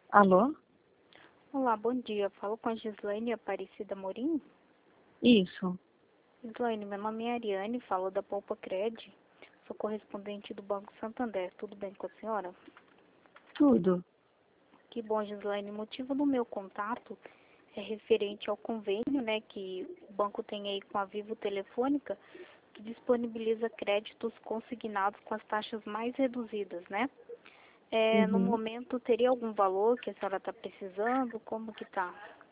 Alô? Olá, bom dia. Falo com a Gislaine Aparecida Morim. Isso. Gislaine, meu nome é Ariane, falo da Poupa Cred. Sou correspondente do Banco Santander. Tudo bem com a senhora? Tudo. Que bom, Gislaine. O motivo do meu contato é referente ao convênio, né, que o banco tem aí com a Vivo Telefônica, que disponibiliza créditos consignados com as taxas mais reduzidas, né? No Uhum. momento, teria algum valor que a senhora está precisando? Como que tá?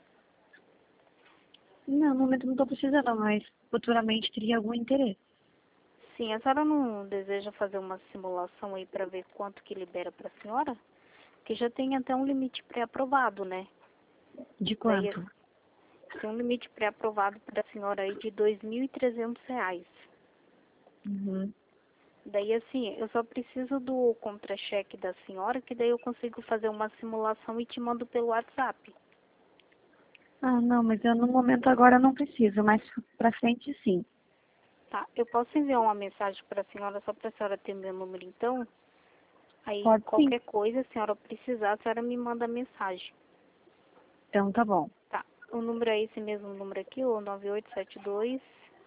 Não, no momento não estou precisando, mas futuramente teria algum interesse. Sim, a senhora não deseja fazer uma simulação aí para ver quanto que libera para a senhora? Que já tem até um limite pré-aprovado, né? De Daí quanto? tem um limite pré-aprovado para a senhora aí de R$ 2.300. Uhum. Daí assim, eu só preciso do contra-cheque da senhora, que daí eu consigo fazer uma simulação e te mando pelo WhatsApp. Ah, não, mas eu no momento agora não preciso, mas pra frente sim. Tá? Eu posso enviar uma mensagem para a senhora só para a senhora ter meu número então? Aí Pode sim. qualquer coisa, a senhora precisar, a senhora me manda mensagem. Então tá bom. Tá. O número é esse mesmo número aqui, o 9872,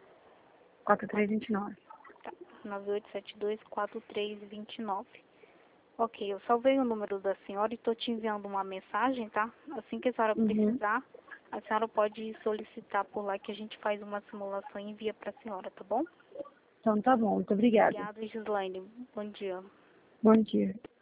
4329. tá, 9872-4329. Ok, eu salvei o número da senhora e estou te enviando uma mensagem, tá? Assim que a senhora Uhum. precisar, a senhora pode solicitar por lá que a gente faz uma simulação e envia para a senhora, tá bom? Então tá bom, muito obrigada. Obrigada, Gislaine. Bom dia. Bom dia.